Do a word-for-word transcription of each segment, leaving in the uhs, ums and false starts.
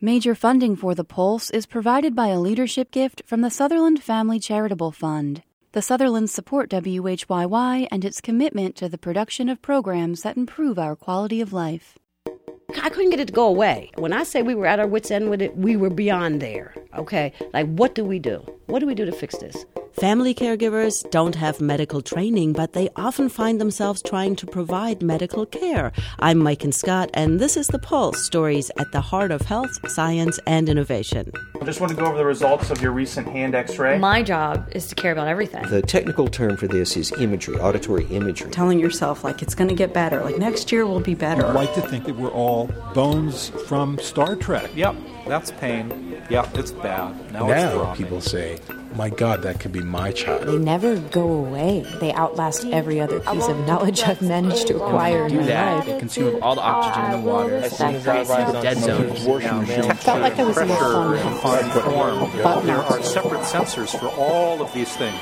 Major funding for The Pulse is provided by a leadership gift from the Sutherland Family Charitable Fund. The Sutherlands support W H Y Y and its commitment to the production of programs that improve our quality of life. I couldn't get it to go away. When I say we were at our wits' end with it, we were beyond there, okay? Like, what do we do? What do we do to fix this? Family caregivers don't have medical training, but they often find themselves trying to provide medical care. I'm Mike and Scott, and this is The Pulse, stories at the heart of health, science, and innovation. I just want to go over the results of your recent hand x-ray. My job is to care about everything. The technical term for this is imagery, auditory imagery. Telling yourself, like, it's going to get better, like, next year will be better. I'd like to think that we're all bones from Star Trek. Yep, that's pain. Yep, it's bad. Now, now it's people say, my God, that could be my child. They never go away. They outlast every other piece of knowledge I've managed to acquire in my that, life. They consume all the oxygen in the water. As soon as I arrived on dead zones. I felt like I was in a fun form. There are separate sensors for all of these things.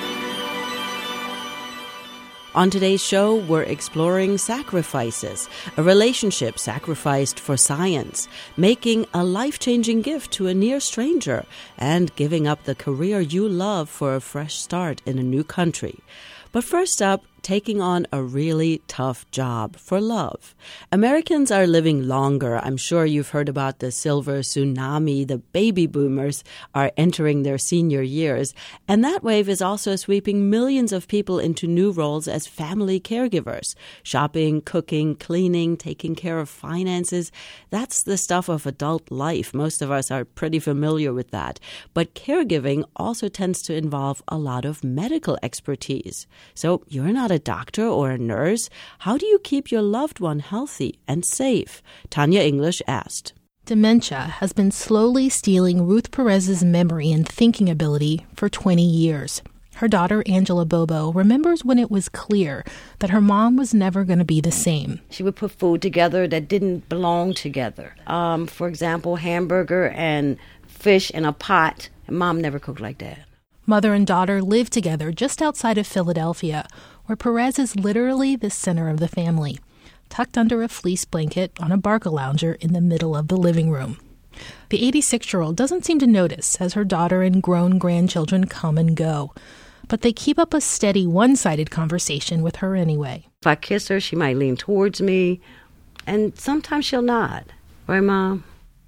On today's show, we're exploring sacrifices, a relationship sacrificed for science, making a life-changing gift to a near stranger, and giving up the career you love for a fresh start in a new country. But first up, taking on a really tough job for love. Americans are living longer. I'm sure you've heard about the silver tsunami. The baby boomers are entering their senior years. And that wave is also sweeping millions of people into new roles as family caregivers. Shopping, cooking, cleaning, taking care of finances. That's the stuff of adult life. Most of us are pretty familiar with that. But caregiving also tends to involve a lot of medical expertise. So you're not a doctor or a nurse. How do you keep your loved one healthy and safe? Tanya English asked. Dementia has been slowly stealing Ruth Perez's memory and thinking ability for twenty years. Her daughter, Angela Bobo, remembers when it was clear that her mom was never going to be the same. She would put food together that didn't belong together. Um, for example, hamburger and fish in a pot. And Mom never cooked like that. Mother and daughter live together just outside of Philadelphia, where Perez is literally the center of the family, tucked under a fleece blanket on a Barcalounger in the middle of the living room. The eighty-six-year-old doesn't seem to notice as her daughter and grown grandchildren come and go, but they keep up a steady one-sided conversation with her anyway. If I kiss her, she might lean towards me, and sometimes she'll nod. Right, Mom?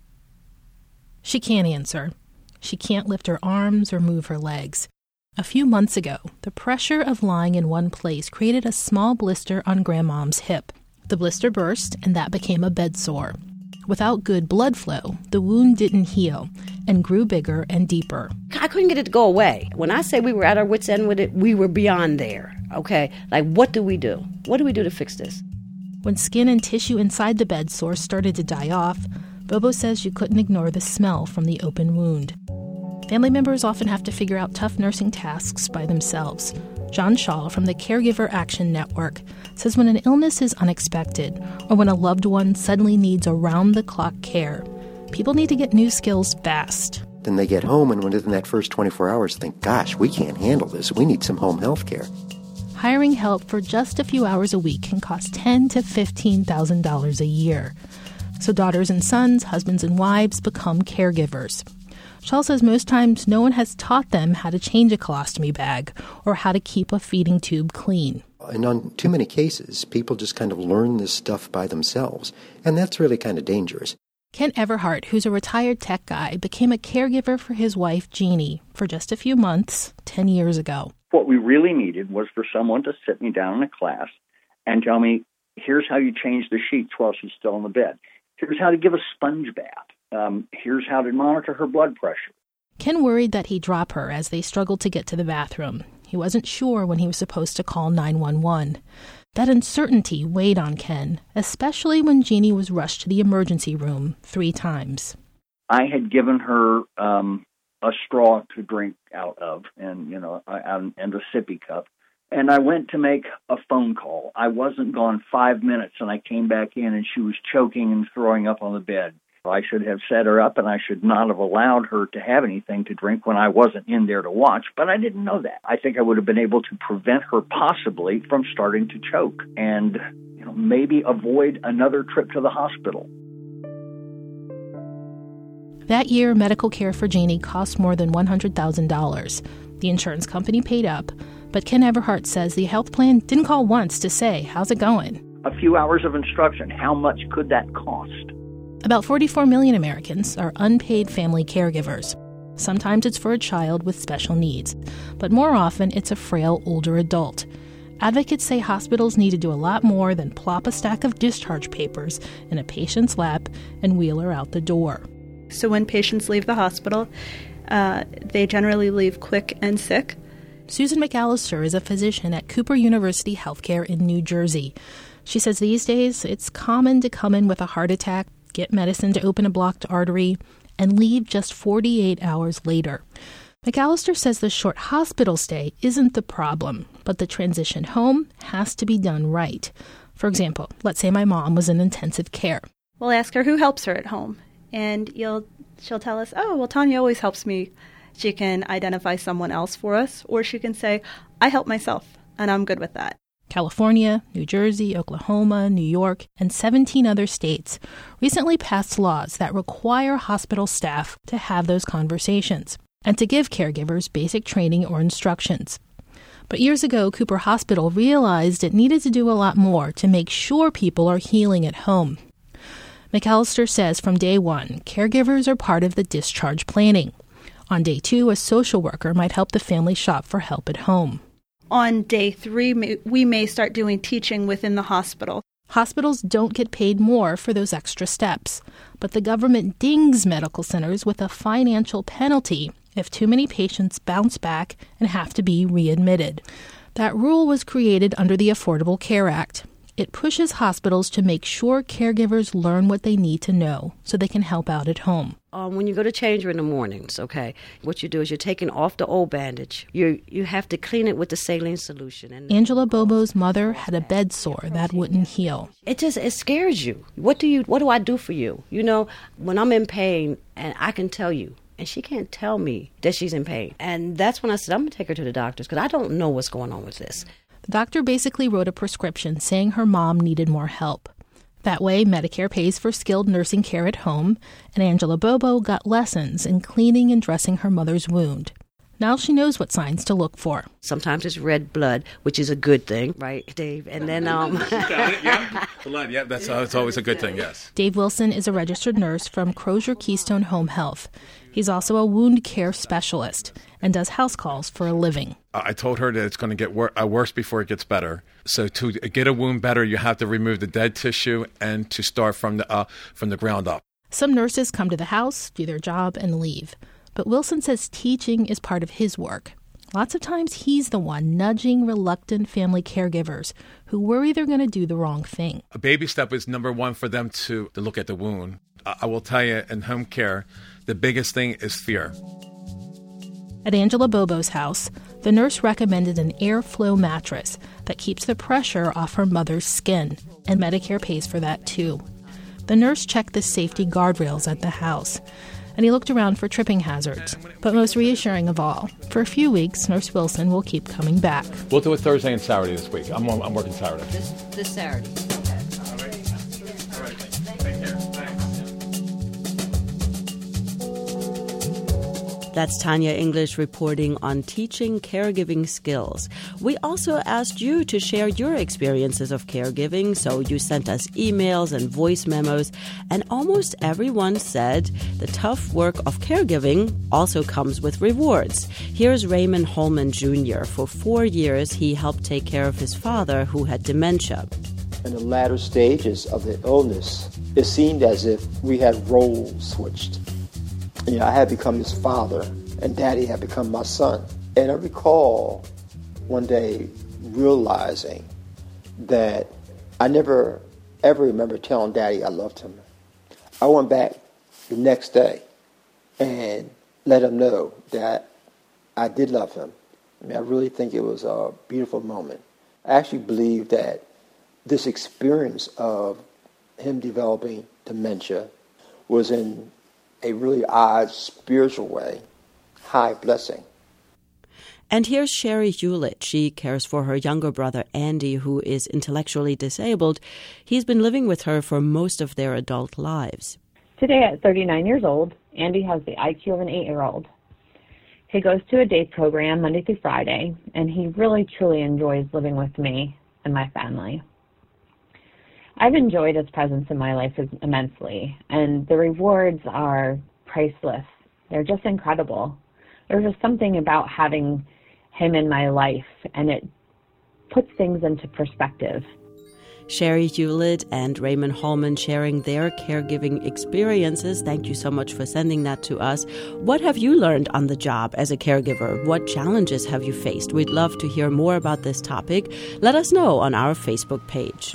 She can't answer. She can't lift her arms or move her legs. A few months ago, the pressure of lying in one place created a small blister on Grandmom's hip. The blister burst, and that became a bed sore. Without good blood flow, the wound didn't heal and grew bigger and deeper. I couldn't get it to go away. When I say we were at our wits' end with it, we were beyond there, okay? Like, what do we do? What do we do to fix this? When skin and tissue inside the bed sore started to die off, Bobo says she couldn't ignore the smell from the open wound. Family members often have to figure out tough nursing tasks by themselves. John Shaw from the Caregiver Action Network says when an illness is unexpected or when a loved one suddenly needs around-the-clock care, people need to get new skills fast. Then they get home and within that first twenty-four hours think, gosh, we can't handle this. We need some home health care. Hiring help for just a few hours a week can cost ten thousand to fifteen thousand dollars a year. So daughters and sons, husbands and wives become caregivers. Shaw says most times no one has taught them how to change a colostomy bag or how to keep a feeding tube clean. And on too many cases, people just kind of learn this stuff by themselves, and that's really kind of dangerous. Ken Everhart, who's a retired tech guy, became a caregiver for his wife, Jeannie, for just a few months, ten years ago. What we really needed was for someone to sit me down in a class and tell me, here's how you change the sheets while she's still in the bed. Here's how to give a sponge bath. Um, here's how to monitor her blood pressure. Ken worried that he'd drop her as they struggled to get to the bathroom. He wasn't sure when he was supposed to call nine one one. That uncertainty weighed on Ken, especially when Jeannie was rushed to the emergency room three times. I had given her um, a straw to drink out of, and you know, and, and a sippy cup. And I went to make a phone call. I wasn't gone five minutes, and I came back in, and she was choking and throwing up on the bed. I should have set her up, and I should not have allowed her to have anything to drink when I wasn't in there to watch, but I didn't know that. I think I would have been able to prevent her possibly from starting to choke and, you know, maybe avoid another trip to the hospital. That year, medical care for Janie cost more than one hundred thousand dollars. The insurance company paid up, but Ken Everhart says the health plan didn't call once to say, how's it going? A few hours of instruction, how much could that cost? About forty-four million Americans are unpaid family caregivers. Sometimes it's for a child with special needs, but more often it's a frail older adult. Advocates say hospitals need to do a lot more than plop a stack of discharge papers in a patient's lap and wheel her out the door. So when patients leave the hospital, uh, they generally leave quick and sick. Susan McAllister is a physician at Cooper University Healthcare in New Jersey. She says these days it's common to come in with a heart attack, get medicine to open a blocked artery, and leave just forty-eight hours later. McAllister says the short hospital stay isn't the problem, but the transition home has to be done right. For example, let's say my mom was in intensive care. We'll ask her who helps her at home, and you'll she'll tell us, oh, well, Tanya always helps me. She can identify someone else for us, or she can say, I help myself, and I'm good with that. California, New Jersey, Oklahoma, New York, and seventeen other states recently passed laws that require hospital staff to have those conversations and to give caregivers basic training or instructions. But years ago, Cooper Hospital realized it needed to do a lot more to make sure people are healing at home. McAllister says from day one, caregivers are part of the discharge planning. On day two, a social worker might help the family shop for help at home. On day three, we may start doing teaching within the hospital. Hospitals don't get paid more for those extra steps, but the government dings medical centers with a financial penalty if too many patients bounce back and have to be readmitted. That rule was created under the Affordable Care Act. It pushes hospitals to make sure caregivers learn what they need to know so they can help out at home. Um, when you go to change her in the mornings, okay, what you do is you're taking off the old bandage. You you have to clean it with the saline solution. And Angela Bobo's mother had a bed sore that wouldn't heal. It just it scares you. What do you? What do I do for you? You know, when I'm in pain, and I can tell you, and she can't tell me that she's in pain. And that's when I said, I'm going to take her to the doctors because I don't know what's going on with this. The doctor basically wrote a prescription saying her mom needed more help. That way, Medicare pays for skilled nursing care at home, and Angela Bobo got lessons in cleaning and dressing her mother's wound. Now she knows what signs to look for. Sometimes it's red blood, which is a good thing, right, Dave? And then, um... Got it, yeah. Blood, yeah, that's, uh, that's always a good thing, yes. Dave Wilson is a registered nurse from Crozier Keystone Home Health. He's also a wound care specialist and does house calls for a living. I told her that it's going to get wor- uh, worse before it gets better. So to get a wound better, you have to remove the dead tissue and to start from the uh, from the ground up. Some nurses come to the house, do their job, and leave. But Wilson says teaching is part of his work. Lots of times he's the one nudging reluctant family caregivers who worry they're going to do the wrong thing. A baby step is number one for them to, to look at the wound. I, I will tell you, in home care, the biggest thing is fear. At Angela Bobo's house, the nurse recommended an airflow mattress that keeps the pressure off her mother's skin, and Medicare pays for that too. The nurse checked the safety guardrails at the house, and he looked around for tripping hazards. But most reassuring of all, for a few weeks, Nurse Wilson will keep coming back. We'll do it Thursday and Saturday this week. I'm I'm working Saturday. This, this Saturday. That's Tanya English reporting on teaching caregiving skills. We also asked you to share your experiences of caregiving, so you sent us emails and voice memos, and almost everyone said the tough work of caregiving also comes with rewards. Here's Raymond Holman Junior For four years, he helped take care of his father who had dementia. In the latter stages of the illness, it seemed as if we had roles switched. You know, I had become his father, and Daddy had become my son. And I recall one day realizing that I never, ever remember telling Daddy I loved him. I went back the next day and let him know that I did love him. I mean, I really think it was a beautiful moment. I actually believe that this experience of him developing dementia was in a really odd spiritual way, high blessing. And here's Sherry Hewlett. She cares for her younger brother, Andy, who is intellectually disabled. He's been living with her for most of their adult lives. Today, at thirty-nine years old, Andy has the I Q of an eight-year-old. He goes to a day program Monday through Friday, and he really, truly enjoys living with me and my family. I've enjoyed his presence in my life immensely, and the rewards are priceless. They're just incredible. There's just something about having him in my life, and it puts things into perspective. Sherry Hewlett and Raymond Hallman sharing their caregiving experiences. Thank you so much for sending that to us. What have you learned on the job as a caregiver? What challenges have you faced? We'd love to hear more about this topic. Let us know on our Facebook page.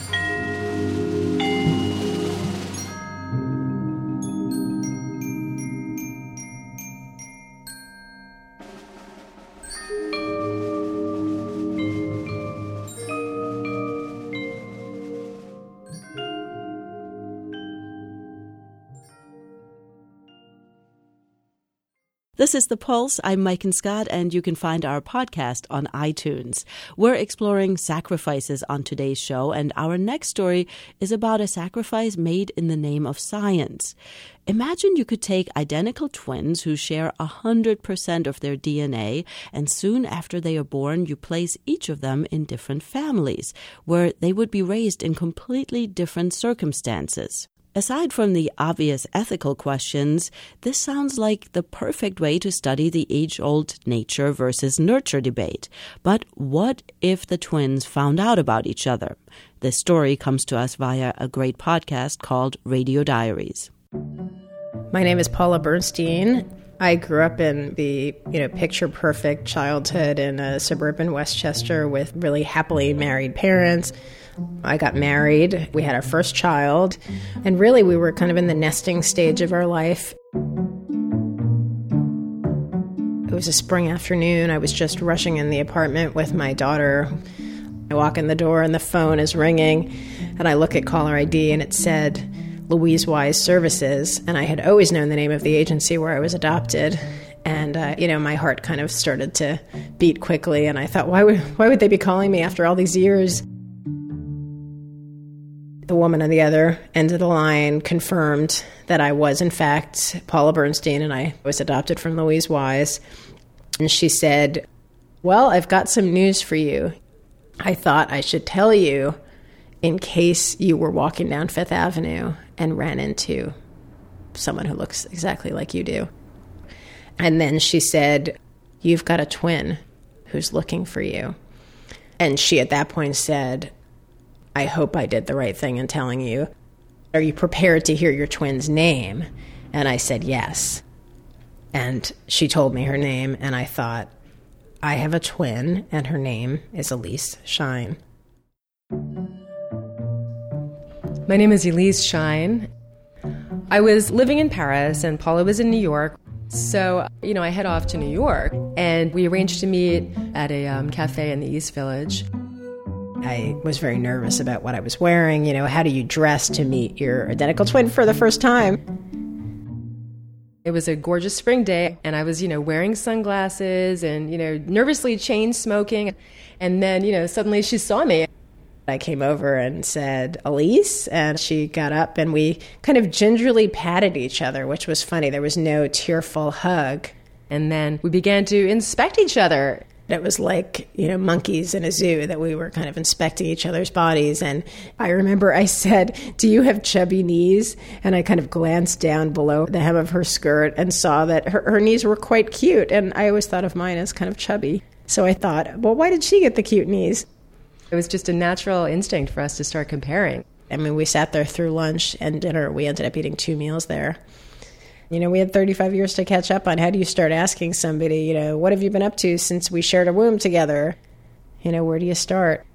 This is The Pulse. I'm Maiken Scott, and you can find our podcast on iTunes. We're exploring sacrifices on today's show, and our next story is about a sacrifice made in the name of science. Imagine you could take identical twins who share one hundred percent of their D N A, and soon after they are born, you place each of them in different families, where they would be raised in completely different circumstances. Aside from the obvious ethical questions, this sounds like the perfect way to study the age-old nature versus nurture debate. But what if the twins found out about each other? This story comes to us via a great podcast called Radio Diaries. My name is Paula Bernstein. I grew up in the, you know, picture-perfect childhood in a suburban Westchester with really happily married parents. I got married. We had our first child. And really, we were kind of in the nesting stage of our life. It was a spring afternoon. I was just rushing in the apartment with my daughter. I walk in the door and the phone is ringing. And I look at caller I D and it said Louise Wise Services. And I had always known the name of the agency where I was adopted. And, uh, you know, my heart kind of started to beat quickly. And I thought, why would, why would they be calling me after all these years? The woman on the other end of the line confirmed that I was, in fact, Paula Bernstein, and I was adopted from Louise Wise. And she said, well, I've got some news for you. I thought I should tell you in case you were walking down Fifth Avenue and ran into someone who looks exactly like you do. And then she said, you've got a twin who's looking for you. And she at that point said, I hope I did the right thing in telling you. Are you prepared to hear your twin's name? And I said, yes. And she told me her name, and I thought, I have a twin, and her name is Elise Shine. My name is Elise Shine. I was living in Paris, and Paula was in New York. So, you know, I head off to New York, and we arranged to meet at a um, cafe in the East Village. I was very nervous about what I was wearing. You know, how do you dress to meet your identical twin for the first time? It was a gorgeous spring day, and I was, you know, wearing sunglasses and, you know, nervously chain smoking. And then, you know, suddenly she saw me. I came over and said, Elise, and she got up and we kind of gingerly patted each other, which was funny. There was no tearful hug. And then we began to inspect each other. It was like, you know, monkeys in a zoo that we were kind of inspecting each other's bodies. And I remember I said, do you have chubby knees? And I kind of glanced down below the hem of her skirt and saw that her, her knees were quite cute. And I always thought of mine as kind of chubby. So I thought, well, why did she get the cute knees? It was just a natural instinct for us to start comparing. I mean, we sat there through lunch and dinner. We ended up eating two meals there. You know, we had thirty-five years to catch up on. How do you start asking somebody, you know, what have you been up to since we shared a womb together? You know, where do you start?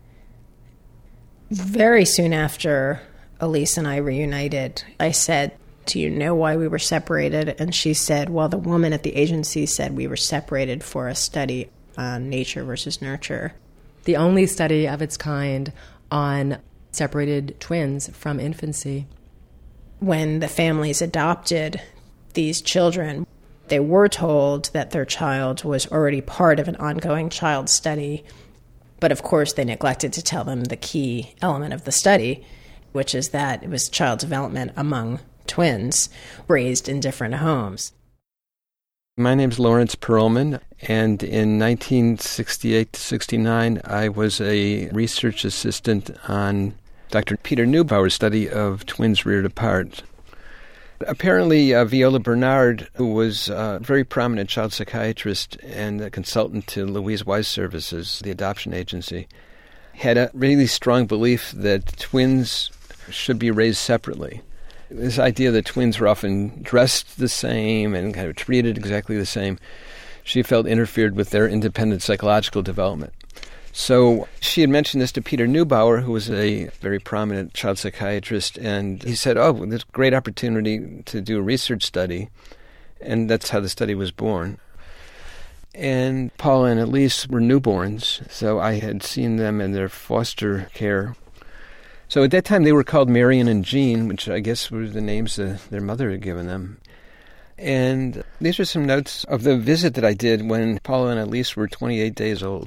Very soon after Elise and I reunited, I said, do you know why we were separated? And she said, well, the woman at the agency said we were separated for a study on nature versus nurture. The only study of its kind on separated twins from infancy. When the families adopted these children, they were told that their child was already part of an ongoing child study. But of course, they neglected to tell them the key element of the study, which is that it was child development among twins raised in different homes. My name's Lawrence Perlman, and in nineteen sixty-eight to sixty-nine, I was a research assistant on Doctor Peter Neubauer's study of twins reared apart. Apparently, uh, Viola Bernard, who was a very prominent child psychiatrist and a consultant to Louise Wise Services, the adoption agency, had a really strong belief that twins should be raised separately. This idea that twins were often dressed the same and kind of treated exactly the same, she felt interfered with their independent psychological development. So she had mentioned this to Peter Neubauer, who was a very prominent child psychiatrist, and he said, oh, there's a great opportunity to do a research study, and that's how the study was born. And Paula and Elise were newborns, so I had seen them in their foster care. So at that time they were called Marion and Jean, which I guess were the names that their mother had given them. And these are some notes of the visit that I did when Paula and Elise were twenty-eight days old.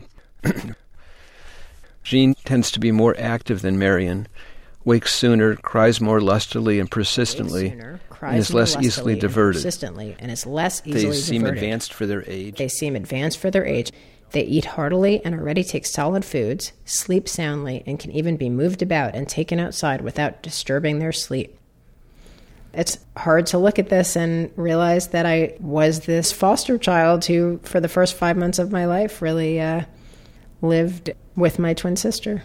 Jean tends to be more active than Marion, wakes sooner, cries more lustily and persistently, sooner, and is less easily diverted. Persistently, and is less easily They seem diverted. advanced for their age. They seem advanced for their age. They eat heartily and already take solid foods, sleep soundly, and can even be moved about and taken outside without disturbing their sleep. It's hard to look at this and realize that I was this foster child who, for the first five months of my life, really uh, lived with my twin sister.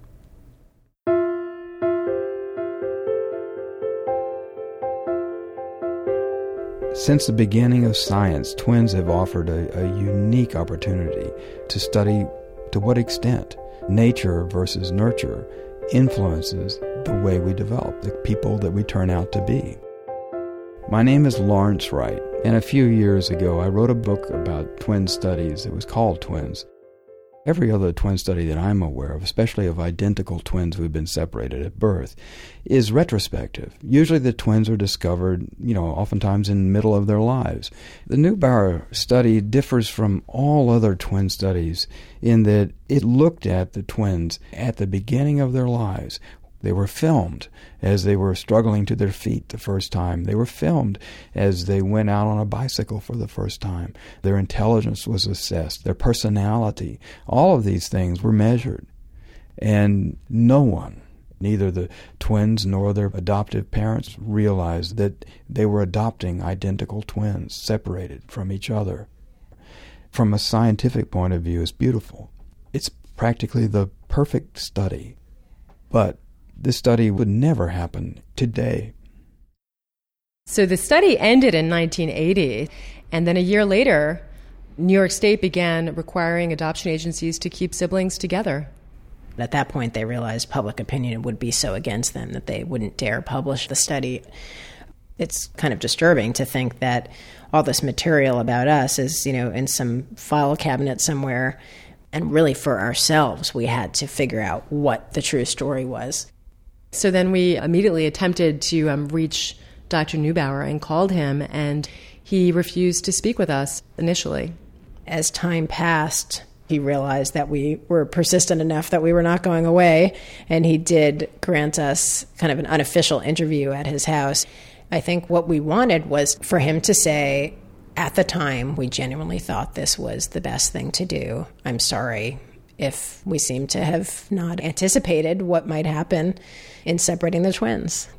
Since the beginning of science, twins have offered a, a unique opportunity to study to what extent nature versus nurture influences the way we develop, the people that we turn out to be. My name is Lawrence Wright, and a few years ago I wrote a book about twin studies. It was called Twins. Every other twin study that I'm aware of, especially of identical twins who have been separated at birth, is retrospective. Usually the twins are discovered, you know, oftentimes in the middle of their lives. The Neubauer study differs from all other twin studies in that it looked at the twins at the beginning of their lives. They were filmed as they were struggling to their feet the first time. They were filmed as they went out on a bicycle for the first time. Their intelligence was assessed, their personality. All of these things were measured. And no one, neither the twins nor their adoptive parents, realized that they were adopting identical twins, separated from each other. From a scientific point of view, it's beautiful. It's practically the perfect study. But this study would never happen today. So the study ended in nineteen eighty, and then a year later, New York State began requiring adoption agencies to keep siblings together. At that point, they realized public opinion would be so against them that they wouldn't dare publish the study. It's kind of disturbing to think that all this material about us is, you know, in some file cabinet somewhere, and really for ourselves, we had to figure out what the true story was. So then we immediately attempted to um, reach Doctor Neubauer and called him, and he refused to speak with us initially. As time passed, he realized that we were persistent enough that we were not going away, and he did grant us kind of an unofficial interview at his house. I think what we wanted was for him to say, at the time, we genuinely thought this was the best thing to do. I'm sorry if we seem to have not anticipated what might happen in separating the twins.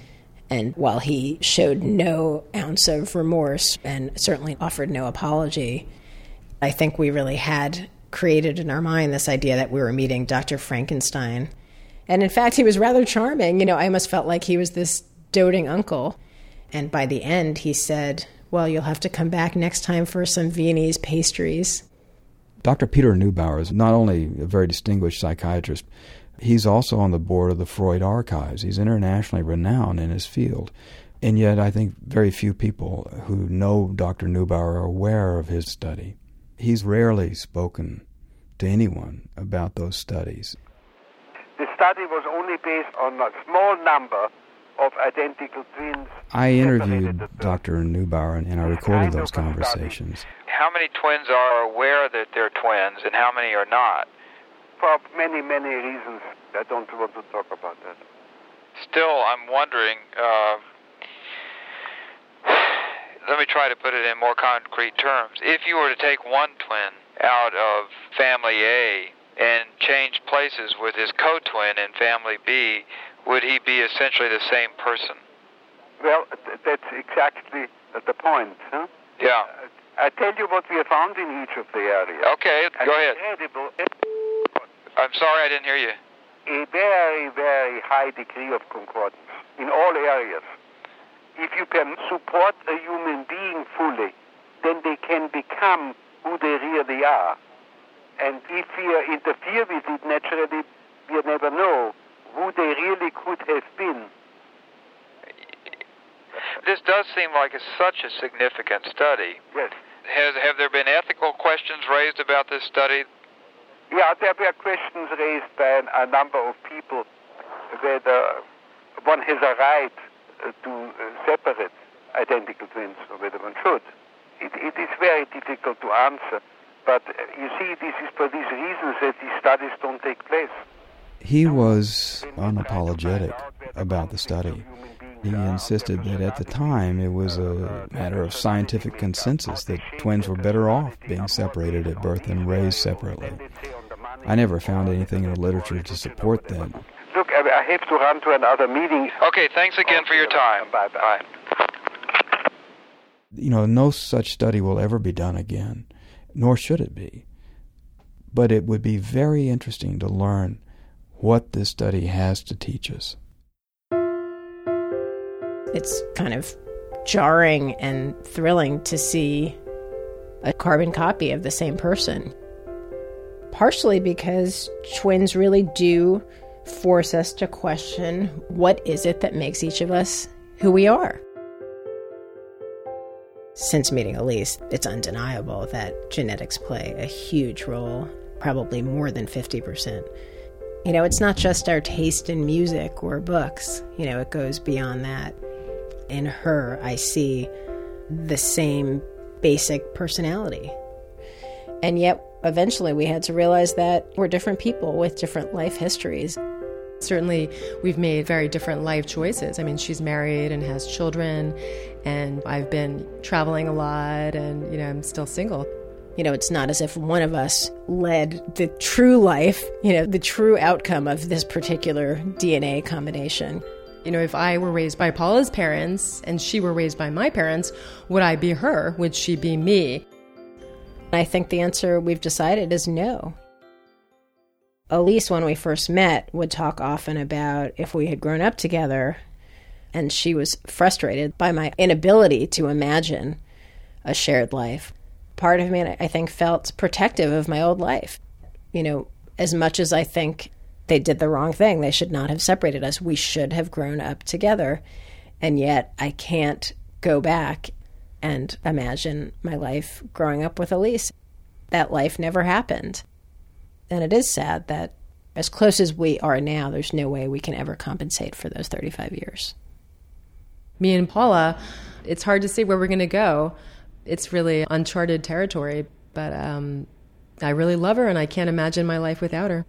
And while he showed no ounce of remorse and certainly offered no apology, I think we really had created in our mind this idea that we were meeting Doctor Frankenstein. And in fact, he was rather charming. You know, I almost felt like he was this doting uncle. And by the end, he said, well, you'll have to come back next time for some Viennese pastries. Doctor Peter Neubauer is not only a very distinguished psychiatrist, he's also on the board of the Freud Archives. He's internationally renowned in his field. And yet I think very few people who know Doctor Neubauer are aware of his study. He's rarely spoken to anyone about those studies. The study was only based on a small number of identical twins. I interviewed Doctor Neubauer and I recorded those conversations. How many twins are aware that they're twins and how many are not? For many, many reasons. I don't want to talk about that. Still, I'm wondering, uh, let me try to put it in more concrete terms. If you were to take one twin out of family A and change places with his co-twin in family B, would he be essentially the same person? Well, th- that's exactly the point. Huh? Yeah. Uh, I tell you what we have found in each of the areas. Okay, An go ahead. Incredible, I'm sorry, I didn't hear you. a very, very high degree of concordance in all areas. If you can support a human being fully, then they can become who they really are. And if we interfere with it, naturally, we'll never know who they really could have been. This does seem like a, such a significant study. Yes. Has, have there been ethical questions raised about this study? Yeah, there were questions raised by a number of people whether one has a right to separate identical twins or whether one should. It, it is very difficult to answer, but you see, this is for these reasons that these studies don't take place. He was unapologetic about the study. He insisted that at the time it was a matter of scientific consensus that twins were better off being separated at birth and raised separately. I never found anything in the literature to support that. Look, I have to run to another meeting. Okay, thanks again for your time. Bye-bye. You know, no such study will ever be done again, nor should it be. But it would be very interesting to learn what this study has to teach us. It's kind of jarring and thrilling to see a carbon copy of the same person. Partially because twins really do force us to question what is it that makes each of us who we are. Since meeting Elise, it's undeniable that genetics play a huge role, probably more than fifty percent. You know, it's not just our taste in music or books. You know, it goes beyond that. In her, I see the same basic personality. And yet, eventually, we had to realize that we're different people with different life histories. Certainly, we've made very different life choices. I mean, she's married and has children, and I've been traveling a lot, and, you know, I'm still single. You know, it's not as if one of us led the true life, you know, the true outcome of this particular D N A combination. You know, if I were raised by Paula's parents and she were raised by my parents, would I be her? Would she be me? I think the answer we've decided is no. Elise, when we first met, would talk often about if we had grown up together, and she was frustrated by my inability to imagine a shared life. Part of me, I think, felt protective of my old life. You know, as much as I think they did the wrong thing, they should not have separated us. We should have grown up together. And yet I can't go back and imagine my life growing up with Elise. That life never happened. And it is sad that as close as we are now, there's no way we can ever compensate for those thirty-five years. Me and Paula, it's hard to say where we're going to go. It's really uncharted territory, but um, I really love her and I can't imagine my life without her.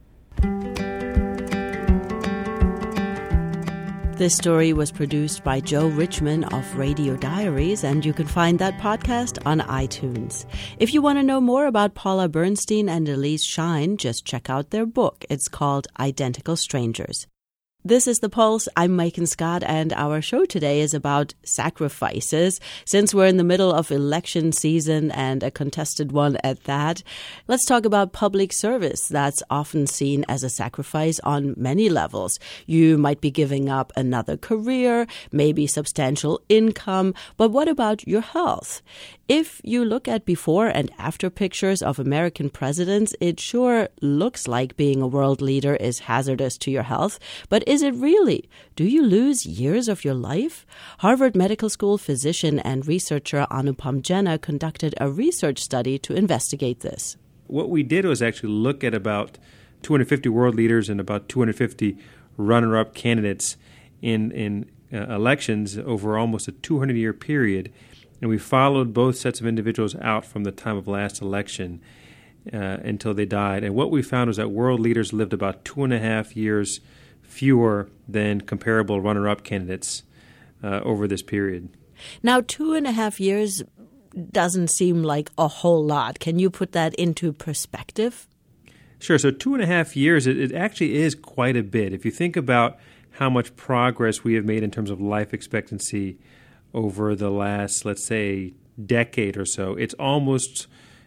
This story was produced by Joe Richman of Radio Diaries, and you can find that podcast on iTunes. If you want to know more about Paula Bernstein and Elise Shine, just check out their book. It's called Identical Strangers. This is The Pulse. I'm Maiken Scott, and our show today is about sacrifices. Since we're in the middle of election season and a contested one at that, let's talk about public service. That's often seen as a sacrifice on many levels. You might be giving up another career, maybe substantial income, but what about your health? If you look at before and after pictures of American presidents, it sure looks like being a world leader is hazardous to your health. But is it really? Do you lose years of your life? Harvard Medical School physician and researcher Anupam Jena conducted a research study to investigate this. What we did was actually look at about two hundred fifty world leaders and about two hundred fifty runner-up candidates in, in uh, elections over almost a two hundred year period. And we followed both sets of individuals out from the time of last election uh, until they died. And what we found was that world leaders lived about two and a half years fewer than comparable runner-up candidates uh, over this period. Now, two and a half years doesn't seem like a whole lot. Can you put that into perspective? Sure. So two and a half years, it, it actually is quite a bit. If you think about how much progress we have made in terms of life expectancy over the last, let's say, decade or so, it's almost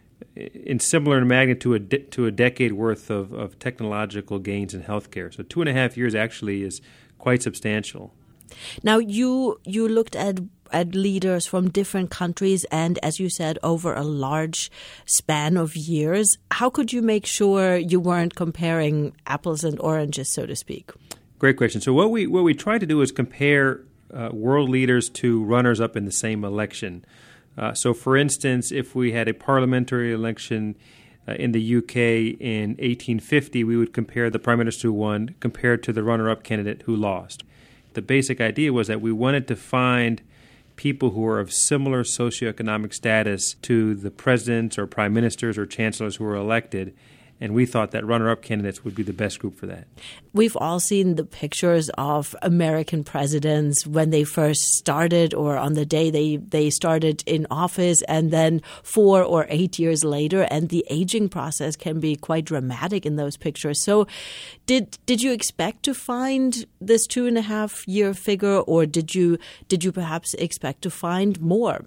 in similar magnitude to a, de- to a decade worth of, of technological gains in healthcare. So two and a half years actually is quite substantial. Now, you you looked at at leaders from different countries and, as you said, over a large span of years. How could you make sure you weren't comparing apples and oranges, so to speak? Great question. So what we what we try to do is compare uh, world leaders to runners-up in the same election. Uh, so, for instance, if we had a parliamentary election uh, in the U K in eighteen fifty, we would compare the prime minister who won compared to the runner-up candidate who lost. The basic idea was that we wanted to find people who are of similar socioeconomic status to the presidents or prime ministers or chancellors who were elected, and we thought that runner-up candidates would be the best group for that. We've all seen the pictures of American presidents when they first started or on the day they, they started in office, and then four or eight years later, and the aging process can be quite dramatic in those pictures. So did did you expect to find this two and a half year figure, or did you did you perhaps expect to find more?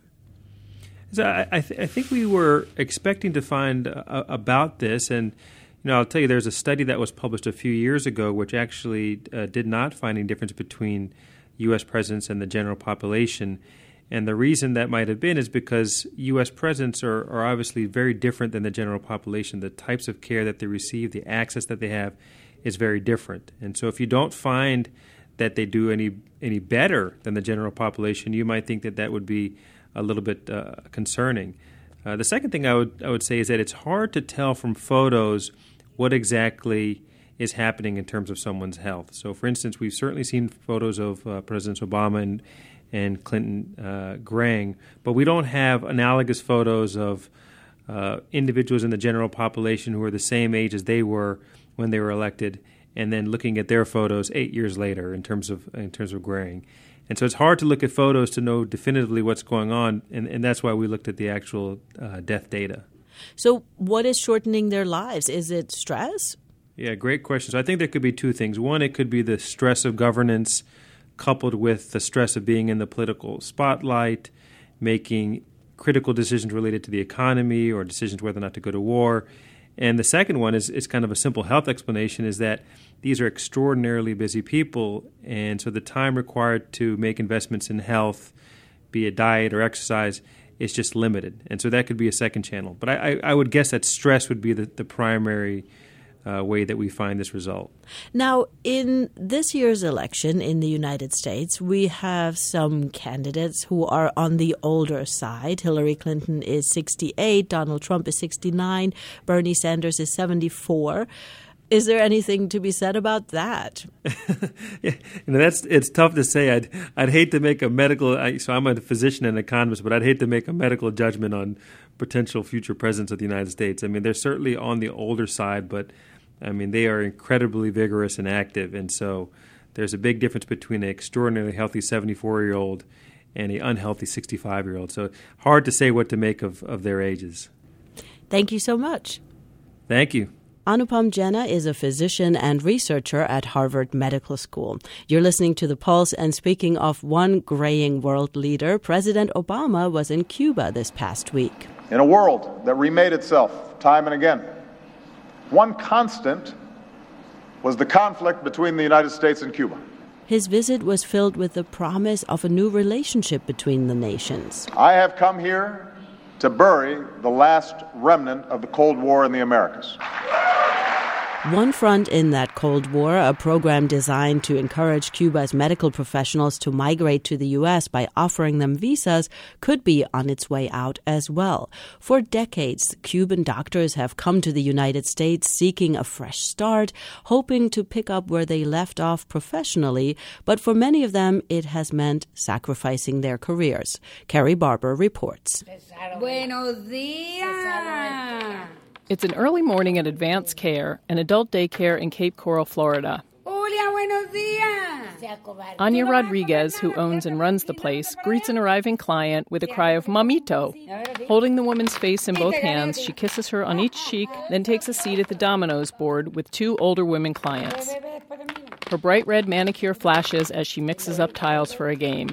So I, I, th- I think we were expecting to find uh, about this, and you know, I'll tell you, there's a study that was published a few years ago which actually uh, did not find any difference between U S presidents and the general population, and the reason that might have been is because U S presidents are, are obviously very different than the general population. The types of care that they receive, the access that they have, is very different, and so if you don't find that they do any any better than the general population, you might think that that would be a little bit uh, concerning. Uh, the second thing I would I would say is that it's hard to tell from photos what exactly is happening in terms of someone's health. So, for instance, we've certainly seen photos of uh, Presidents Obama and and Clinton uh, graying, but we don't have analogous photos of uh, individuals in the general population who are the same age as they were when they were elected, and then looking at their photos eight years later in terms of in terms of graying. And so it's hard to look at photos to know definitively what's going on, and, and that's why we looked at the actual uh, death data. So what is shortening their lives? Is it stress? Yeah, great question. So I think there could be two things. One, it could be the stress of governance coupled with the stress of being in the political spotlight, making critical decisions related to the economy or decisions whether or not to go to war. And the second one is, is kind of a simple health explanation, is that these are extraordinarily busy people, and so the time required to make investments in health, be it diet or exercise, is just limited. And so that could be a second channel. But I, I, I would guess that stress would be the, the primary uh, way that we find this result. Now, in this year's election in the United States, we have some candidates who are on the older side. Hillary Clinton is sixty-eight, Donald Trump is sixty-nine, Bernie Sanders is seventy-four. Is there anything to be said about that? Yeah, you know, that's it's tough to say. I'd I'd hate to make a medical. I, so I'm a physician and economist, but I'd hate to make a medical judgment on potential future presidents of the United States. I mean, they're certainly on the older side, but I mean, they are incredibly vigorous and active, and so there's a big difference between an extraordinarily healthy seventy-four-year-old and an unhealthy sixty-five-year-old. So hard to say what to make of, of their ages. Thank you so much. Thank you. Anupam Jena is a physician and researcher at Harvard Medical School. You're listening to The Pulse, and speaking of one graying world leader, President Obama was in Cuba this past week. In a world that remade itself time and again, one constant was the conflict between the United States and Cuba. His visit was filled with the promise of a new relationship between the nations. I have come here to bury the last remnant of the Cold War in the Americas. One front in that Cold War, a program designed to encourage Cuba's medical professionals to migrate to the U S by offering them visas, could be on its way out as well. For decades, Cuban doctors have come to the United States seeking a fresh start, hoping to pick up where they left off professionally, but for many of them, it has meant sacrificing their careers. Carrie Barber reports. Buenos días. It's an early morning at Advanced Care, an adult daycare in Cape Coral, Florida. Julia, buenos días. Anya Rodriguez, who owns and runs the place, greets an arriving client with a cry of "Mamito." Holding the woman's face in both hands, she kisses her on each cheek, then takes a seat at the Domino's board with two older women clients. Her bright red manicure flashes as she mixes up tiles for a game.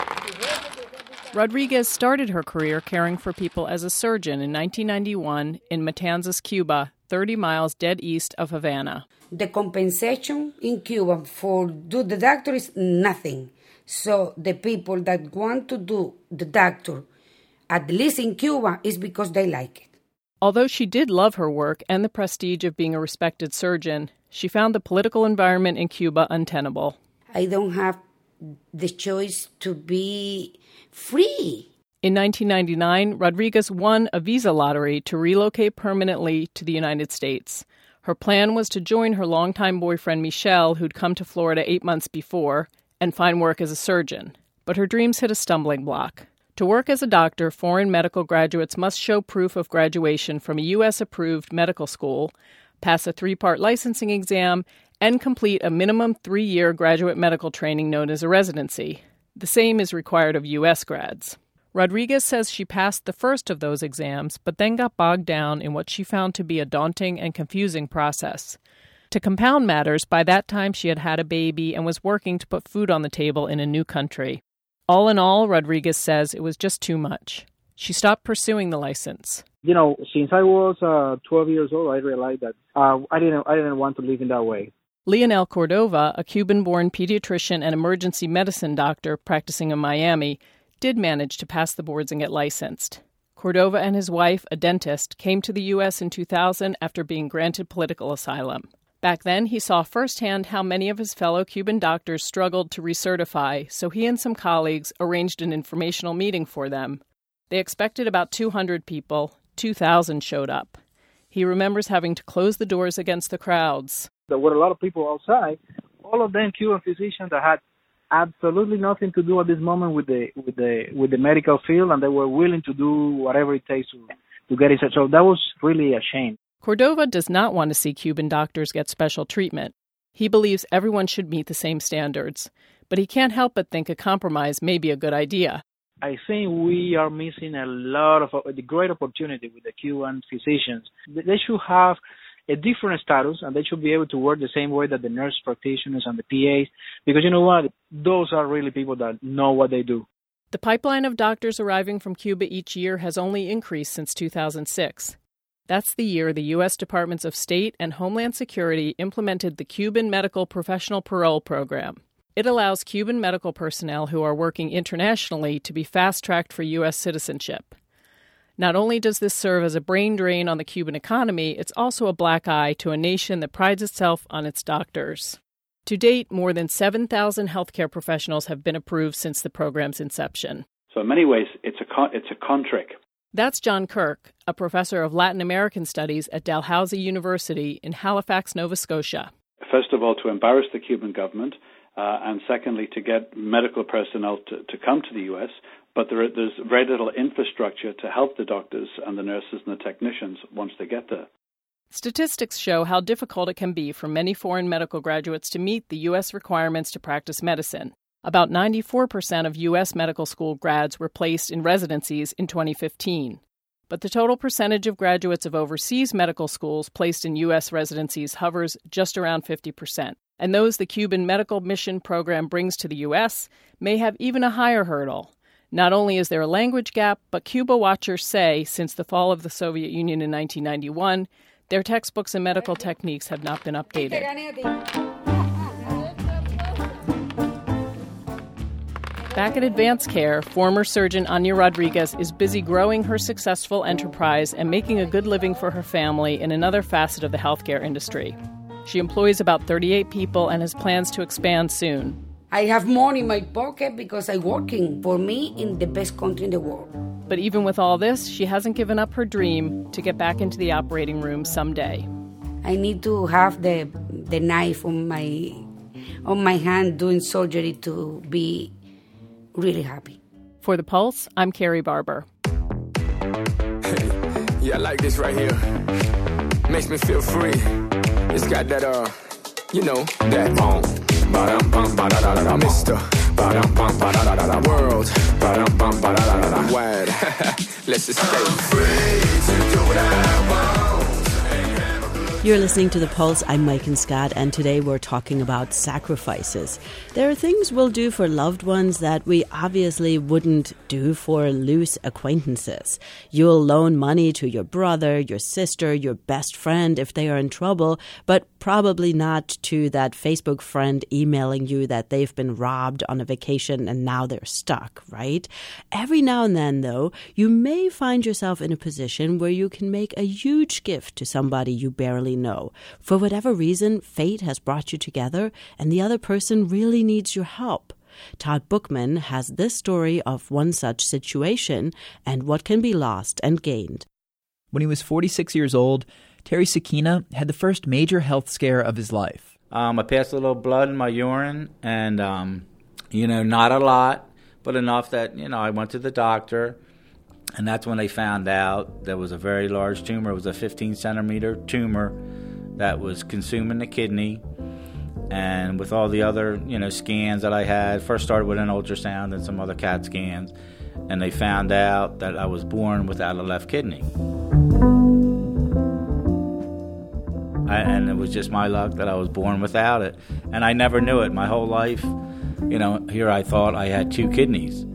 Rodriguez started her career caring for people as a surgeon in nineteen ninety-one in Matanzas, Cuba, thirty miles dead east of Havana. The compensation in Cuba for do the doctor is nothing. So the people that want to do the doctor, at least in Cuba, is because they like it. Although she did love her work and the prestige of being a respected surgeon, she found the political environment in Cuba untenable. I don't have the choice to be free. In nineteen ninety-nine, Rodriguez won a visa lottery to relocate permanently to the United States. Her plan was to join her longtime boyfriend Michel, who'd come to Florida eight months before, and find work as a surgeon. But her dreams hit a stumbling block. To work as a doctor, foreign medical graduates must show proof of graduation from a U S-approved medical school, pass a three-part licensing exam, and complete a minimum three-year graduate medical training known as a residency. The same is required of U S grads. Rodriguez says she passed the first of those exams, but then got bogged down in what she found to be a daunting and confusing process. To compound matters, by that time she had had a baby and was working to put food on the table in a new country. All in all, Rodriguez says it was just too much. She stopped pursuing the license. You know, since I was uh, twelve years old, I realized that uh, I didn't I didn't want to live in that way. Leonel Cordova, a Cuban-born pediatrician and emergency medicine doctor practicing in Miami, did manage to pass the boards and get licensed. Cordova and his wife, a dentist, came to the U S in two thousand after being granted political asylum. Back then, he saw firsthand how many of his fellow Cuban doctors struggled to recertify, so he and some colleagues arranged an informational meeting for them. They expected about two hundred people. two thousand showed up. He remembers having to close the doors against the crowds. There were a lot of people outside, all of them Cuban physicians that had absolutely nothing to do at this moment with the with the with the medical field, and they were willing to do whatever it takes to, to get it. So that was really a shame. Cordova does not want to see Cuban doctors get special treatment. He believes everyone should meet the same standards, but he can't help but think a compromise may be a good idea. I think we are missing a lot of uh, the great opportunity with the Cuban physicians. They should have a different status, and they should be able to work the same way that the nurse practitioners and the P As, because you know what? Those are really people that know what they do. The pipeline of doctors arriving from Cuba each year has only increased since two thousand six. That's the year the U S Departments of State and Homeland Security implemented the Cuban Medical Professional Parole Program. It allows Cuban medical personnel who are working internationally to be fast-tracked for U S citizenship. Not only does this serve as a brain drain on the Cuban economy, it's also a black eye to a nation that prides itself on its doctors. To date, more than seven thousand healthcare professionals have been approved since the program's inception. So in many ways, it's a con- it's a con trick. That's John Kirk, a professor of Latin American Studies at Dalhousie University in Halifax, Nova Scotia. First of all, to embarrass the Cuban government, uh, and secondly, to get medical personnel to, to come to the U S, but there, there's very little infrastructure to help the doctors and the nurses and the technicians once they get there. Statistics show how difficult it can be for many foreign medical graduates to meet the U S requirements to practice medicine. About ninety-four percent of U S medical school grads were placed in residencies in twenty fifteen. But the total percentage of graduates of overseas medical schools placed in U S residencies hovers just around fifty percent. And those the Cuban Medical Mission Program brings to the U S may have even a higher hurdle. Not only is there a language gap, but Cuba watchers say since the fall of the Soviet Union in nineteen ninety-one, their textbooks and medical techniques have not been updated. Back at Advanced Care, former surgeon Anya Rodriguez is busy growing her successful enterprise and making a good living for her family in another facet of the healthcare industry. She employs about thirty-eight people and has plans to expand soon. I have money in my pocket because I'm working for me in the best country in the world. But even with all this, she hasn't given up her dream to get back into the operating room someday. I need to have the the knife on my on my hand doing surgery to be really happy. For The Pulse, I'm Carrie Barber. Yeah, I like this right here. Makes me feel free. It's got that, uh, you know, that boom, Mister World. Wide. Let's escape. Free to do what I want. You're listening to The Pulse. I'm Mike Scott, and today we're talking about sacrifices. There are things we'll do for loved ones that we obviously wouldn't do for loose acquaintances. You'll loan money to your brother, your sister, your best friend if they are in trouble, but probably not to that Facebook friend emailing you that they've been robbed on a vacation and now they're stuck, right? Every now and then, though, you may find yourself in a position where you can make a huge gift to somebody you barely know. For whatever reason, fate has brought you together and the other person really needs your help. Todd Bookman has this story of one such situation and what can be lost and gained. When he was forty-six years old, Terry Sakina had the first major health scare of his life. Um, I passed a little blood in my urine and, um, you know, not a lot, but enough that, you know, I went to the doctor. And that's when they found out there was a very large tumor. It was a fifteen centimeter tumor that was consuming the kidney. And with all the other, you know, scans that I had, first started with an ultrasound and some other CAT scans, and they found out that I was born without a left kidney. I, and it was just my luck that I was born without it. And I never knew it. My whole life, you know, here I thought I had two kidneys.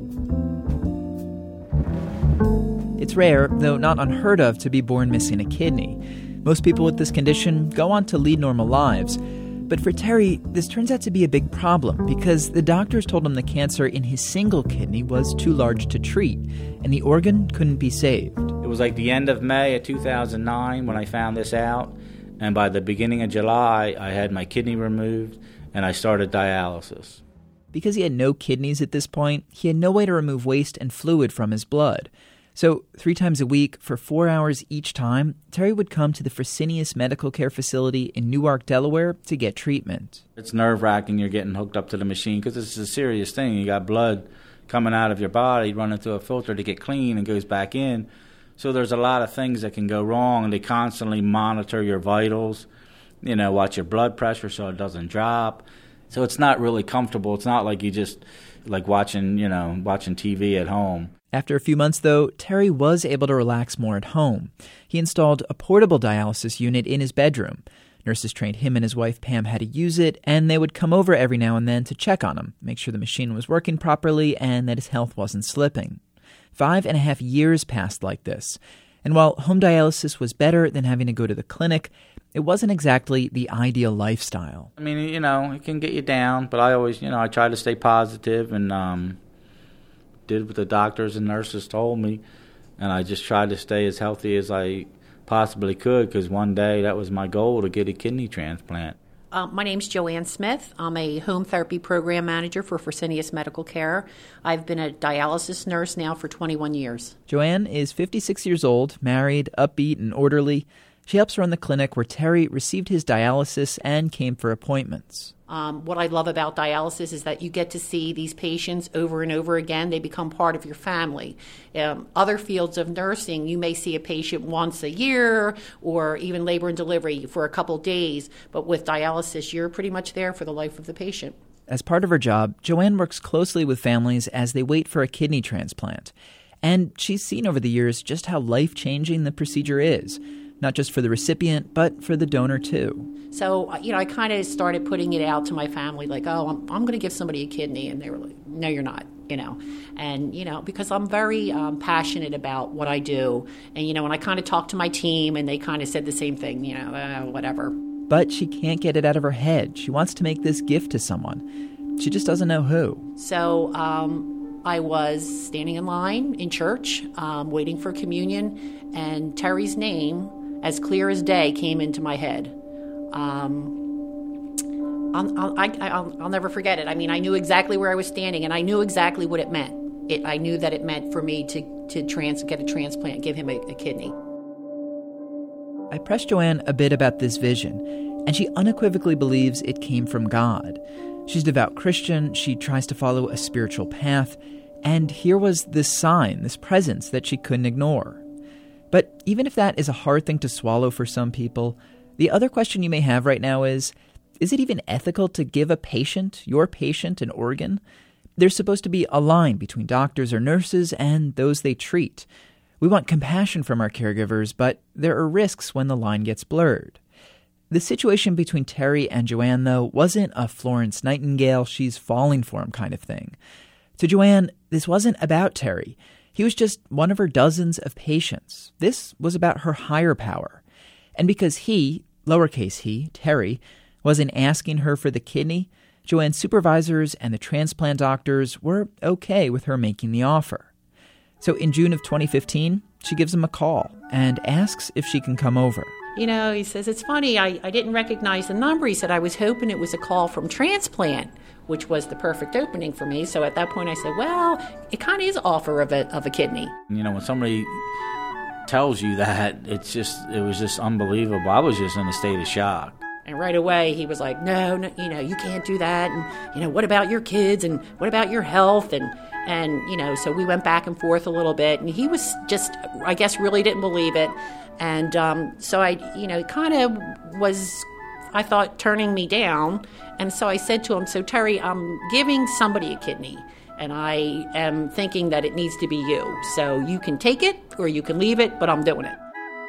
It's rare, though not unheard of, to be born missing a kidney. Most people with this condition go on to lead normal lives. But for Terry, this turns out to be a big problem because the doctors told him the cancer in his single kidney was too large to treat, and the organ couldn't be saved. It was like the end of May of two thousand nine when I found this out, and by the beginning of July, I had my kidney removed, and I started dialysis. Because he had no kidneys at this point, he had no way to remove waste and fluid from his blood. So three times a week, for four hours each time, Terry would come to the Fresenius Medical Care Facility in Newark, Delaware, to get treatment. It's nerve-wracking. You're getting hooked up to the machine because it's a serious thing. You got blood coming out of your body, running through a filter to get clean and goes back in. So there's a lot of things that can go wrong, and they constantly monitor your vitals, you know, watch your blood pressure so it doesn't drop. So it's not really comfortable. It's not like you just like watching, you know, watching T V at home. After a few months, though, Terry was able to relax more at home. He installed a portable dialysis unit in his bedroom. Nurses trained him and his wife Pam how to use it, and they would come over every now and then to check on him, make sure the machine was working properly and that his health wasn't slipping. Five and a half years passed like this. And while home dialysis was better than having to go to the clinic, it wasn't exactly the ideal lifestyle. I mean, you know, it can get you down, but I always, you know, I try to stay positive and um, did what the doctors and nurses told me. And I just tried to stay as healthy as I possibly could because one day that was my goal, to get a kidney transplant. Uh, my name's Joanne Smith. I'm a home therapy program manager for Fresenius Medical Care. I've been a dialysis nurse now for twenty-one years. Joanne is fifty-six years old, married, upbeat, and orderly. She helps run the clinic where Terry received his dialysis and came for appointments. Um, what I love about dialysis is that you get to see these patients over and over again. They become part of your family. Um, other fields of nursing, you may see a patient once a year or even labor and delivery for a couple days. But with dialysis, you're pretty much there for the life of the patient. As part of her job, Joanne works closely with families as they wait for a kidney transplant. And she's seen over the years just how life-changing the procedure is. Not just for the recipient, but for the donor, too. So, you know, I kind of started putting it out to my family, like, oh, I'm, I'm going to give somebody a kidney. And they were like, no, you're not, you know. And, you know, because I'm very um, passionate about what I do. And, you know, when I kind of talked to my team, and they kind of said the same thing, you know, uh, whatever. But she can't get it out of her head. She wants to make this gift to someone. She just doesn't know who. So um, I was standing in line in church, um, waiting for communion, and Terry's name, as clear as day, came into my head. Um, I'll, I'll, I, I'll, I'll never forget it. I mean, I knew exactly where I was standing, and I knew exactly what it meant. It, I knew that it meant for me to, to trans, get a transplant, give him a, a kidney. I pressed Joanne a bit about this vision, and she unequivocally believes it came from God. She's a devout Christian. She tries to follow a spiritual path. And here was this sign, this presence that she couldn't ignore. But even if that is a hard thing to swallow for some people, the other question you may have right now is, is it even ethical to give a patient, your patient, an organ? There's supposed to be a line between doctors or nurses and those they treat. We want compassion from our caregivers, but there are risks when the line gets blurred. The situation between Terry and Joanne, though, wasn't a Florence Nightingale, she's falling for him kind of thing. To Joanne, this wasn't about Terry. He was just one of her dozens of patients. This was about her higher power. And because he, lowercase he, Terry, wasn't asking her for the kidney, Joanne's supervisors and the transplant doctors were okay with her making the offer. So in June of twenty fifteen, she gives him a call and asks if she can come over. You know, he says, it's funny, I, I didn't recognize the number. He said, I was hoping it was a call from transplant, which was the perfect opening for me. So at that point I said, well, it kind of is offer of a, of a kidney. You know, when somebody tells you that, it's just, it was just unbelievable. I was just in a state of shock. And right away he was like, no, no, you know, you can't do that. And, you know, what about your kids? And what about your health? And, and, you know, so we went back and forth a little bit. And he was just, I guess, really didn't believe it. And um, so I, you know, kind of was, I thought, turning me down. And so I said to him, so Terry, I'm giving somebody a kidney. And I am thinking that it needs to be you. So you can take it or you can leave it, but I'm doing it.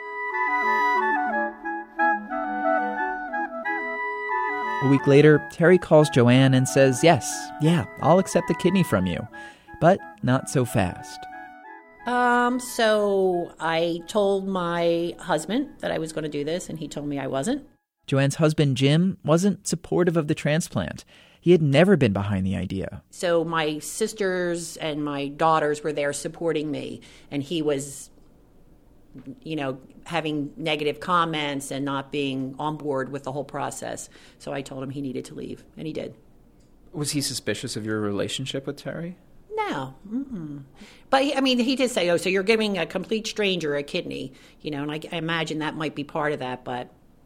A week later, Terry calls Joanne and says, yes, yeah, I'll accept the kidney from you. But not so fast. Um, so I told my husband that I was going to do this, and he told me I wasn't. Joanne's husband, Jim, wasn't supportive of the transplant. He had never been behind the idea. So my sisters and my daughters were there supporting me, and he was, you know, having negative comments and not being on board with the whole process. So I told him he needed to leave, and he did. Was he suspicious of your relationship with Terry? No. Mm-mm. But, I mean, he did say, oh, so you're giving a complete stranger a kidney, you know, and I, I imagine that might be part of that, but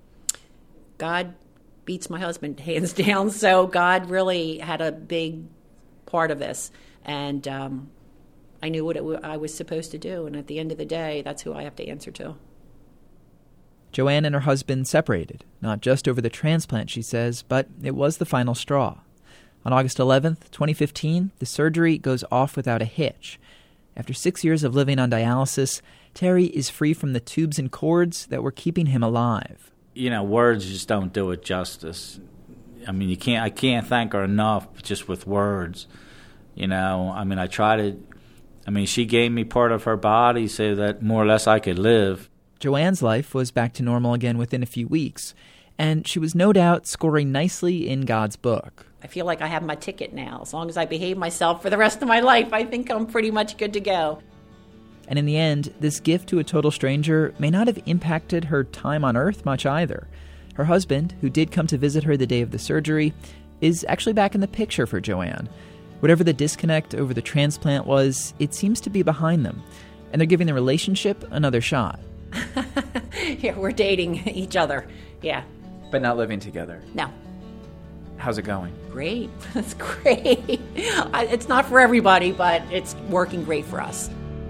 God beats my husband hands down, so God really had a big part of this, and um, I knew what it w- I was supposed to do, and at the end of the day, that's who I have to answer to. Joanne and her husband separated, not just over the transplant, she says, but it was the final straw. On August eleventh, twenty fifteen, the surgery goes off without a hitch. After six years of living on dialysis, Terry is free from the tubes and cords that were keeping him alive. You know, words just don't do it justice. I mean, you can't. I can't thank her enough just with words. You know, I mean, I try to. I mean, she gave me part of her body so that more or less I could live. Joanne's life was back to normal again within a few weeks, and she was no doubt scoring nicely in God's book. I feel like I have my ticket now. As long as I behave myself for the rest of my life, I think I'm pretty much good to go. And in the end, this gift to a total stranger may not have impacted her time on Earth much either. Her husband, who did come to visit her the day of the surgery, is actually back in the picture for Joanne. Whatever the disconnect over the transplant was, it seems to be behind them, and they're giving the relationship another shot. Yeah, we're dating each other, yeah. But not living together? No. How's it going? Great. It's great. I, it's not for everybody, but it's working great for us.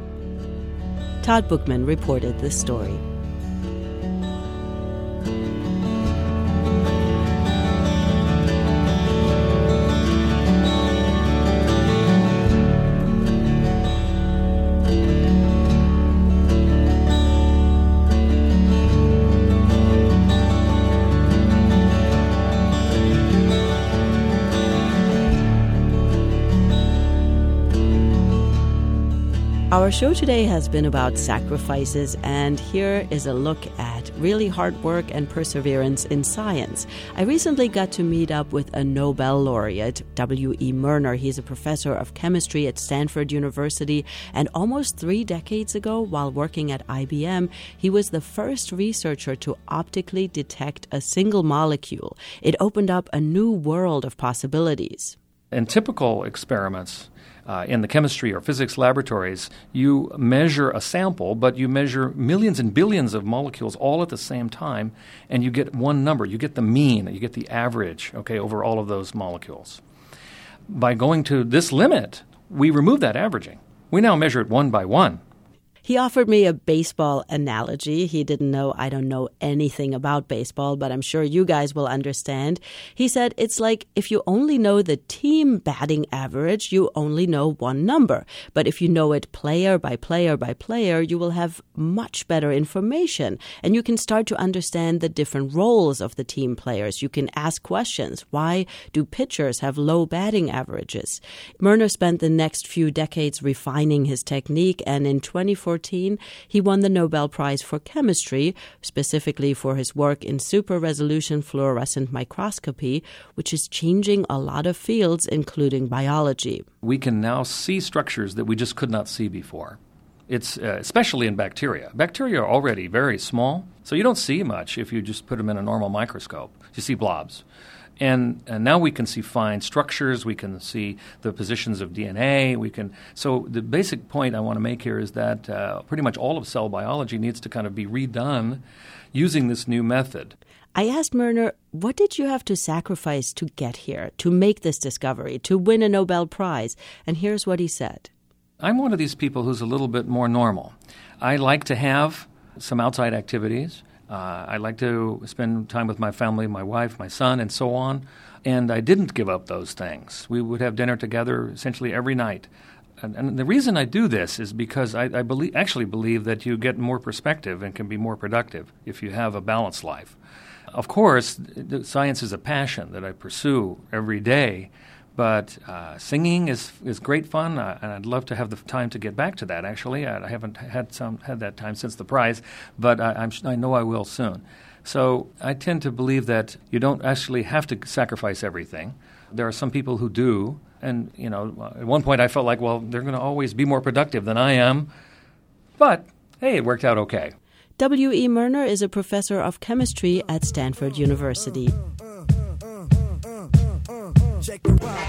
Todd Bookman reported this story. Our show today has been about sacrifices, and here is a look at really hard work and perseverance in science. I recently got to meet up with a Nobel laureate, W E Murner. He's a professor of chemistry at Stanford University, and almost three decades ago, while working at I B M, he was the first researcher to optically detect a single molecule. It opened up a new world of possibilities. In typical experiments, Uh, in the chemistry or physics laboratories, you measure a sample, but you measure millions and billions of molecules all at the same time, and you get one number. You get the mean, you get the average, okay, over all of those molecules. By going to this limit, we remove that averaging. We now measure it one by one. He offered me a baseball analogy. He didn't know I don't know anything about baseball, but I'm sure you guys will understand. He said it's like if you only know the team batting average, you only know one number. But if you know it player by player by player, you will have much better information. And you can start to understand the different roles of the team players. You can ask questions. Why do pitchers have low batting averages? Murner spent the next few decades refining his technique, and in twenty fourteen, he won the Nobel Prize for Chemistry, specifically for his work in super-resolution fluorescent microscopy, which is changing a lot of fields, including biology. We can now see structures that we just could not see before. It's uh, especially in bacteria. Bacteria are already very small, so you don't see much if you just put them in a normal microscope. You see blobs. And, and now we can see fine structures. We can see the positions of D N A. We can. So the basic point I want to make here is that uh, pretty much all of cell biology needs to kind of be redone using this new method. I asked Murner, what did you have to sacrifice to get here, to make this discovery, to win a Nobel Prize? And here's what he said. I'm one of these people who's a little bit more normal. I like to have some outside activities. Uh, I like to spend time with my family, my wife, my son, and so on. And I didn't give up those things. We would have dinner together essentially every night. And, and the reason I do this is because I, I believe, actually believe that you get more perspective and can be more productive if you have a balanced life. Of course, science is a passion that I pursue every day. But uh, singing is is great fun, uh, and I'd love to have the time to get back to that. Actually, I, I haven't had some had that time since the prize, but I, I'm, I know I will soon. So I tend to believe that you don't actually have to sacrifice everything. There are some people who do, and you know, at one point I felt like, well, they're going to always be more productive than I am. But hey, it worked out okay. W E. Murner is a professor of chemistry at Stanford University. Check the ride.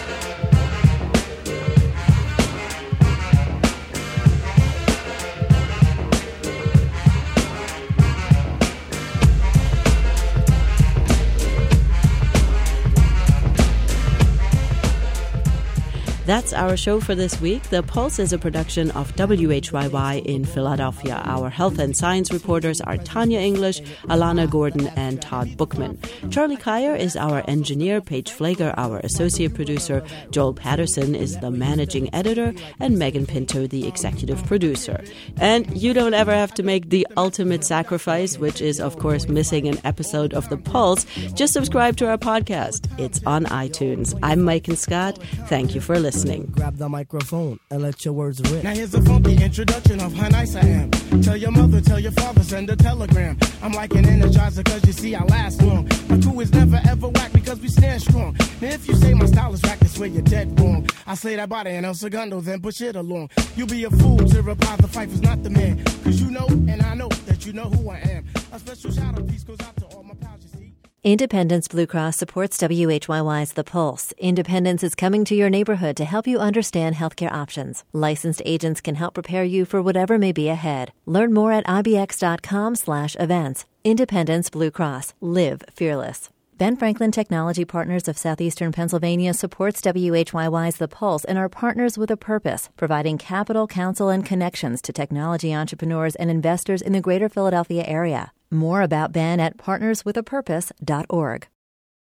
That's our show for this week. The Pulse is a production of W H Y Y in Philadelphia. Our health and science reporters are Tanya English, Alana Gordon, and Todd Bookman. Charlie Kyer is our engineer, Paige Flager our associate producer, Joel Patterson is the managing editor, and Megan Pinto the executive producer. And you don't ever have to make the ultimate sacrifice, which is, of course, missing an episode of The Pulse. Just subscribe to our podcast. It's on iTunes. I'm Mike and Scott. Thank you for listening. Grab the microphone and let your words rip. Now here's a funky introduction of how nice I am. Tell your mother, tell your father, send a telegram. I'm like an energizer cause you see I last long. My crew is never ever whack because we stand strong. Now if you say my style is whack, that's where you're dead wrong. I say that body and El Segundo, then push it along. You'll be a fool to reply the fight is not the man. Cause you know and I know that you know who I am. A special shout out piece goes out to all my pals, you see. Independence Blue Cross supports W H Y Y's The Pulse. Independence is coming to your neighborhood to help you understand healthcare options. Licensed agents can help prepare you for whatever may be ahead. Learn more at ibx.com slash events. Independence Blue Cross. Live fearless. Ben Franklin Technology Partners of Southeastern Pennsylvania supports W H Y Y's The Pulse and are partners with a purpose, providing capital, counsel, and connections to technology entrepreneurs and investors in the greater Philadelphia area. More about Ben at partners with a purpose dot org.